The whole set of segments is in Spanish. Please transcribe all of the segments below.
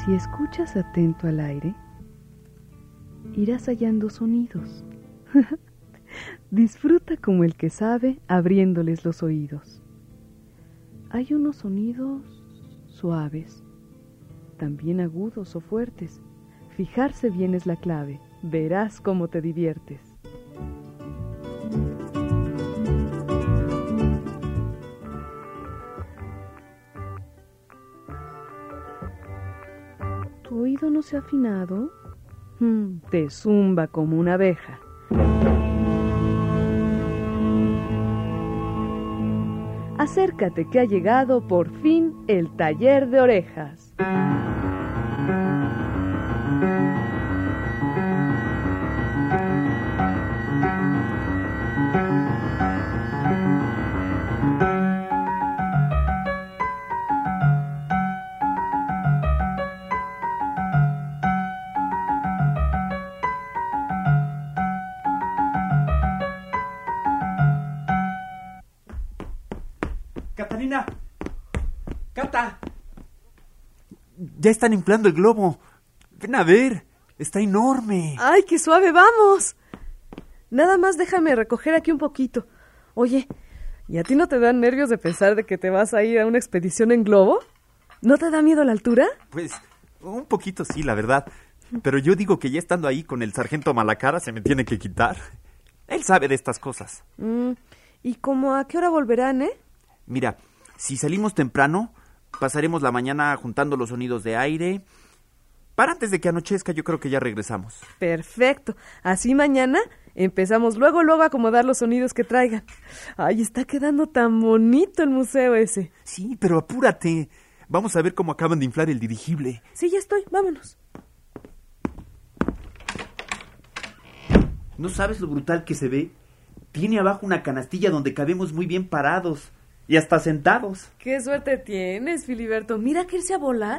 Si escuchas atento al aire, irás hallando sonidos. Disfruta como el que sabe, abriéndoles los oídos. Hay unos sonidos suaves, también agudos o fuertes. Fijarse bien es la clave. Verás cómo te diviertes. ¿Tu oído no se ha afinado? Te zumba como una abeja. Acércate que ha llegado por fin el taller de orejas. ¡Catalina! ¡Cata! Ya están inflando el globo. Ven a ver, está enorme. ¡Ay, qué suave, vamos! Nada más déjame recoger aquí un poquito. Oye, ¿y a ti no te dan nervios de pensar de que te vas a ir a una expedición en globo? ¿No te da miedo la altura? Pues, un poquito sí, la verdad. Pero yo digo que ya estando ahí con el sargento Malacara se me tiene que quitar. Él sabe de estas cosas. ¿Y cómo a qué hora volverán, Mira, si salimos temprano, pasaremos la mañana juntando los sonidos de aire. Para antes de que anochezca, yo creo que ya regresamos. Perfecto. Así mañana empezamos luego a acomodar los sonidos que traigan. Ay, está quedando tan bonito el museo ese. Sí, pero apúrate. Vamos a ver cómo acaban de inflar el dirigible. Sí, ya estoy. Vámonos. ¿No sabes lo brutal que se ve? Tiene abajo una canastilla donde cabemos muy bien parados. Y hasta sentados. ¡Qué suerte tienes, Filiberto! Mira que irse a volar.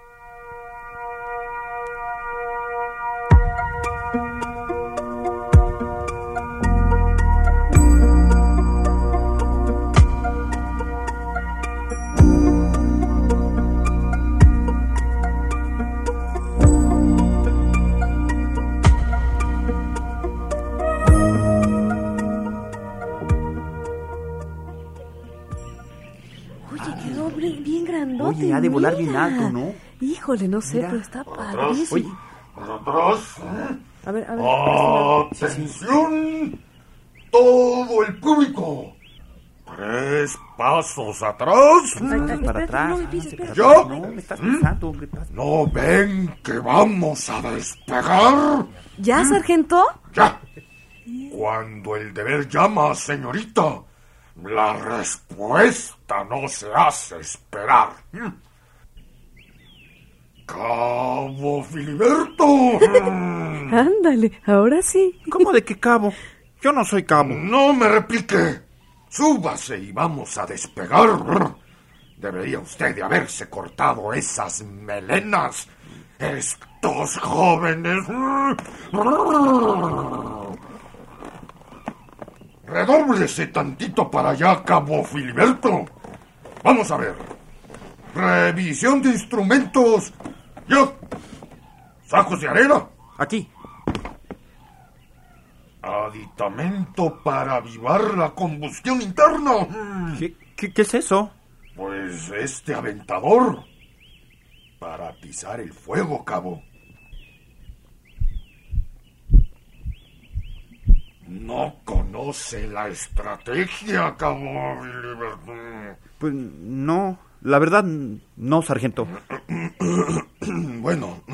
Bien grandote. Oye, ha de volar bien alto, ¿no? Híjole, no sé, Mira. pero está padrísimo. Oye. Para atrás. A ver. ¡Atención! ¡Todo el público! 3 pasos atrás. Para atrás. No me pises, espera. ¿Ya? No, me estás pensando. ¿Qué pasa? ¿No ven que vamos a despegar? ¿Ya, sargento? ¡Ya! Cuando el deber llama, señorita, la respuesta no se hace esperar. ¡Cabo Filiberto! Ándale, ahora sí. ¿Cómo de qué cabo? Yo no soy cabo. No me replique. Súbase y vamos a despegar. Debería usted de haberse cortado esas melenas. Estos jóvenes. Redóblese tantito para allá, Cabo Filiberto. Vamos a ver. Revisión de instrumentos. Ya. Sacos de arena. Aquí. Aditamento para avivar la combustión interna. ¿Qué es eso? Pues este aventador. Para atizar el fuego, cabo. No conoce la estrategia, cabo Filiberto. Pues no, la verdad no, sargento. Bueno.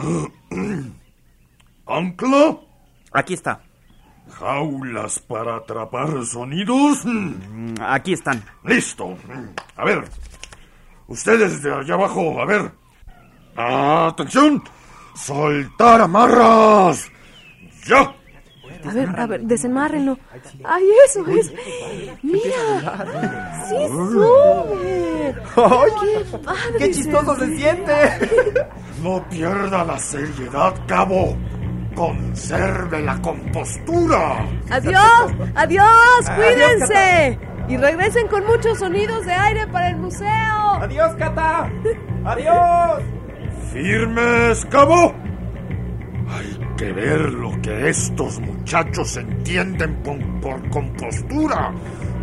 ¿Ancla? Aquí está. ¿Jaulas para atrapar sonidos? Aquí están. Listo. A ver. Ustedes de allá abajo, a ver. ¡Atención! ¡Soltar amarras! ¡Ya! A ver, desenmárrenlo. ¡Ay, eso es! ¡Mira! ¡Sí sube! ¡Qué padre! ¡Qué chistoso se siente! No pierda la seriedad, cabo. Conserve la compostura. ¡Adiós! ¡Adiós! ¡Cuídense! Y regresen con muchos sonidos de aire para el museo. ¡Adiós, Cata! ¡Adiós! ¿Firmes, cabo? Hay que ver lo que estos muchachos entienden por compostura.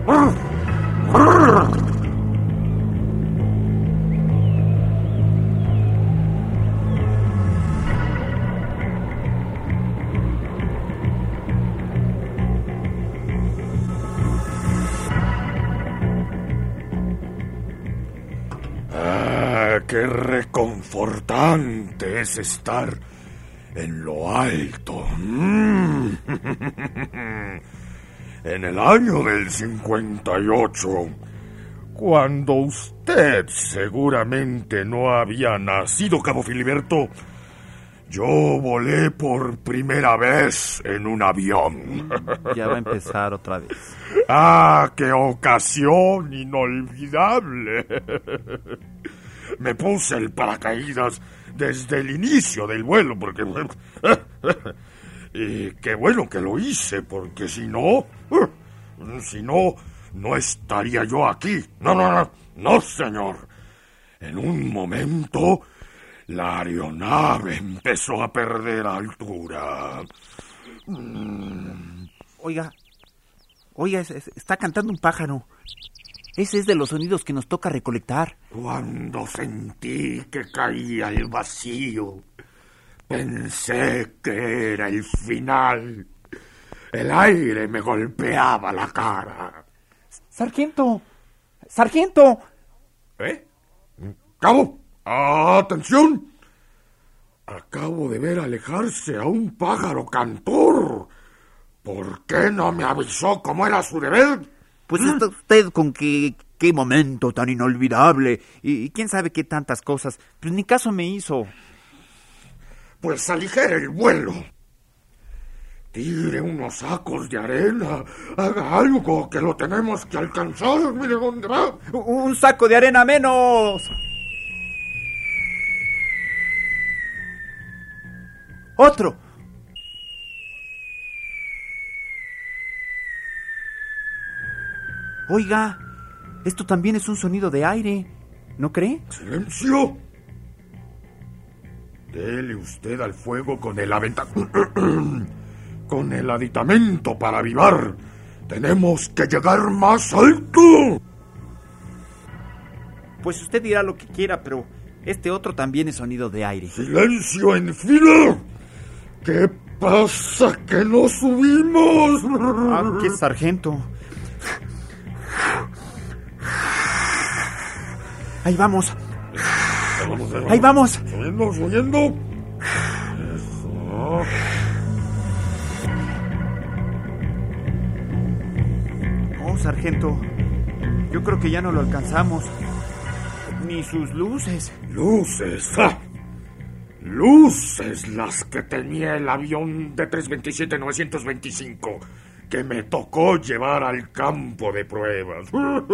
Qué reconfortante es estar en lo alto. En el año del 58, cuando usted seguramente no había nacido, cabo Filiberto, yo volé por primera vez en un avión. Ya va a empezar otra vez. ¡Ah, qué ocasión inolvidable! Me puse el paracaídas desde el inicio del vuelo, porque... y qué bueno que lo hice, porque si no, no estaría yo aquí. No, señor. En un momento, la aeronave empezó a perder altura. Oiga, está cantando un pájaro. Ese es de los sonidos que nos toca recolectar. Cuando sentí que caía el vacío, pensé que era el final. El aire me golpeaba la cara. ¡Sargento! ¡Sargento! ¿Eh? ¡Cabo! ¡Atención! Acabo de ver alejarse a un pájaro cantor. ¿Por qué no me avisó cómo era su deber? Pues está usted con qué momento tan inolvidable y quién sabe qué tantas cosas. Pues ni caso me hizo. Pues aligere el vuelo. Tire unos sacos de arena. Haga algo, que lo tenemos que alcanzar. Mire dónde va. ¡Un saco de arena menos! ¡Otro! Oiga, esto también es un sonido de aire, ¿no cree? ¡Silencio! Dele usted al fuego con el con el aditamento para avivar. Tenemos que llegar más alto. Pues usted dirá lo que quiera, pero este otro también es sonido de aire. ¡Silencio en fila! ¿Qué pasa que no subimos? ¡Qué sargento! Ahí vamos. Ahí vamos. Subiendo. Eso. Oh, sargento. Yo creo que ya no lo alcanzamos. Ni sus luces. Luces. ¡Ah! Luces las que tenía el avión de 327-925 que me tocó llevar al campo de pruebas.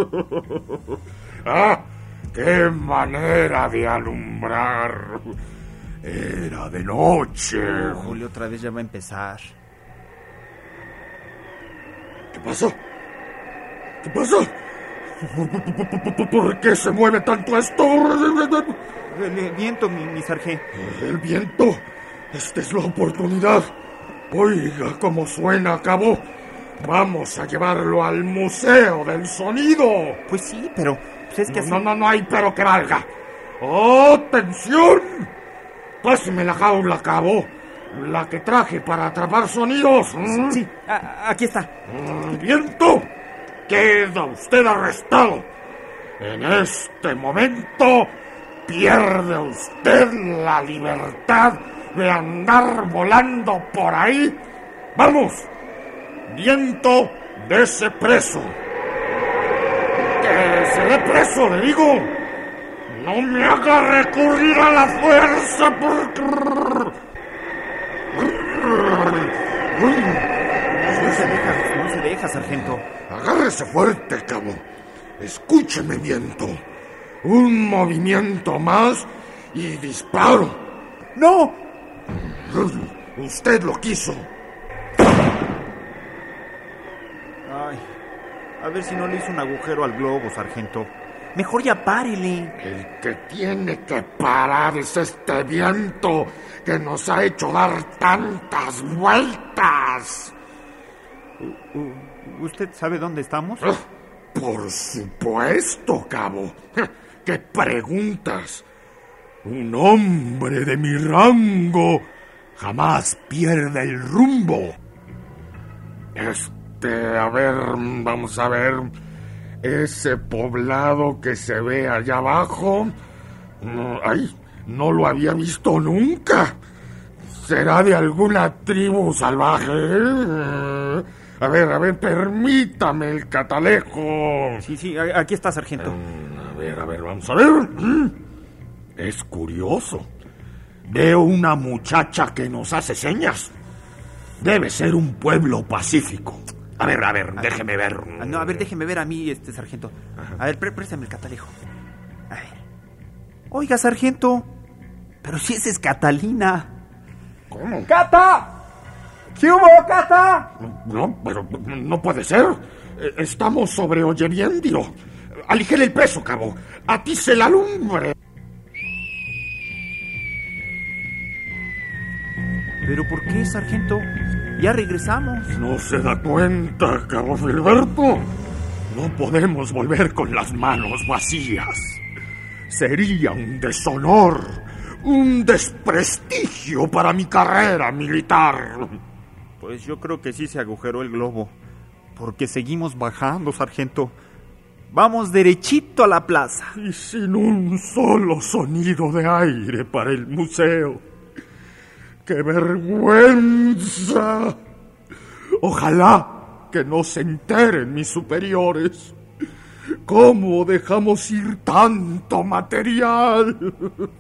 ¡Ah! ¡Qué manera de alumbrar! Era de noche. Julio, otra vez ya va a empezar. ¿Qué pasa? ¿Qué pasa? ¿Por qué se mueve tanto esto? El viento, mi sargento. El viento. Esta es la oportunidad. Oiga cómo suena, cabo. Vamos a llevarlo al Museo del Sonido. Pues sí, pero pues es que No hay pero que valga. ¡Atención! Páseme la jaula, cabo. La que traje para atrapar sonidos. Sí, aquí está. ¡Viento! Queda usted arrestado. En este momento pierde usted la libertad de andar volando por ahí. ¡Vamos! Viento, dese preso. ¡Que se dé preso, le digo! ¡No me haga recurrir a la fuerza! No se deja, sargento. Agárrese fuerte, cabo. Escúcheme, viento. Un movimiento más y disparo. ¡No! Usted lo quiso. Ay, a ver si no le hizo un agujero al globo, sargento. Mejor ya párele. El que tiene que parar es este viento que nos ha hecho dar tantas vueltas. ¿Usted sabe dónde estamos? Por supuesto, cabo. ¿Qué preguntas? Un hombre de mi rango jamás pierde el rumbo. A ver, vamos a ver. Ese poblado que se ve allá abajo. No lo había visto nunca. ¿Será de alguna tribu salvaje? A ver, permítame el catalejo. Sí, aquí está, sargento. A ver, vamos a ver. Es curioso. Veo una muchacha que nos hace señas. Debe ser un pueblo pacífico. A ver, déjeme ver. No, a ver, déjeme ver a mí, sargento. A ver, préstame el catalejo. A ver. Oiga, sargento, pero si esa es Catalina. ¿Cómo? ¡Cata! ¿Qué hubo, Cata? No, pero no puede ser. Estamos sobre Olleriendio. Aligere el peso, cabo. Atice la lumbre. ¿Pero por qué, sargento? Ya regresamos. ¿No se da cuenta, cabo Filiberto? No podemos volver con las manos vacías. Sería un deshonor, un desprestigio para mi carrera militar. Pues yo creo que sí se agujeró el globo, porque seguimos bajando, sargento. Vamos derechito a la plaza. Y sin un solo sonido de aire para el museo. ¡Qué vergüenza! Ojalá que no se enteren mis superiores. ¿Cómo dejamos ir tanto material?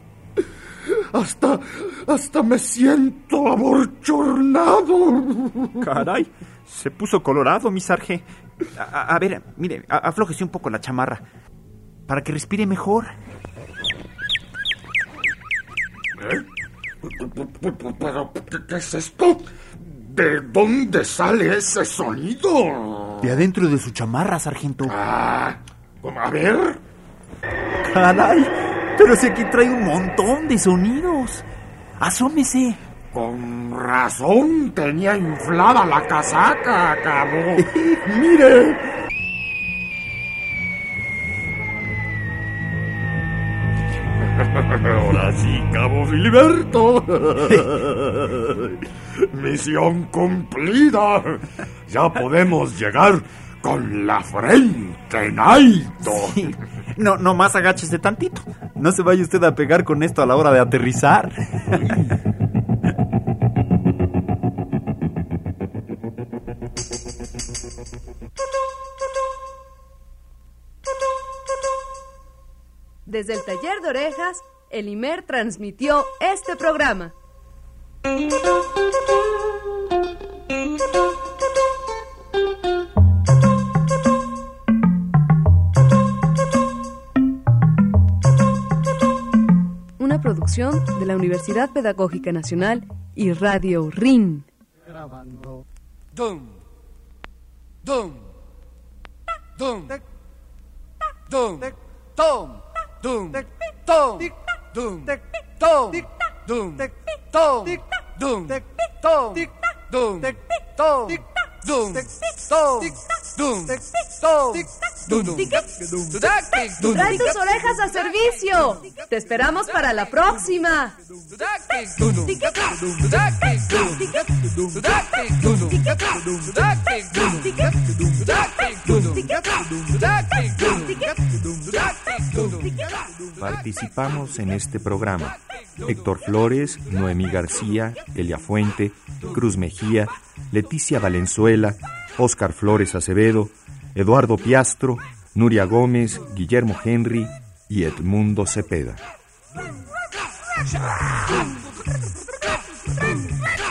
Hasta me siento abochornado. Caray, se puso colorado, mi sarge. A ver, mire, aflójese un poco la chamarra para que respire mejor. ¿Pero qué es esto? ¿De dónde sale ese sonido? De adentro de su chamarra, sargento. A ver. Caray, pero si aquí trae un montón de sonidos. Asómese. Con razón tenía inflada la casaca, cabo. ¡Mire! Ahora sí, cabo Filiberto. Misión cumplida. Ya podemos llegar con la frente en alto. Sí. No más agáchese tantito. No se vaya usted a pegar con esto a la hora de aterrizar. Desde el taller de orejas, el IMER transmitió este programa. Una producción de la Universidad Pedagógica Nacional y Radio RIN. Grabando. Dum. Dum. Dum. Dum. Tom. Dum. Tom. Dum. Tom. Dum. Tom. Dum. Tom. Dum. Tom. Dum. Tom. Dum. Trae tus orejas a servicio. Te esperamos para la próxima. Participamos en este programa Héctor Flores, Noemí García, Elia Fuente, Cruz Mejía, Leticia Valenzuela, Óscar Flores Acevedo, Eduardo Piastro, Nuria Gómez, Guillermo Henry y Edmundo Cepeda.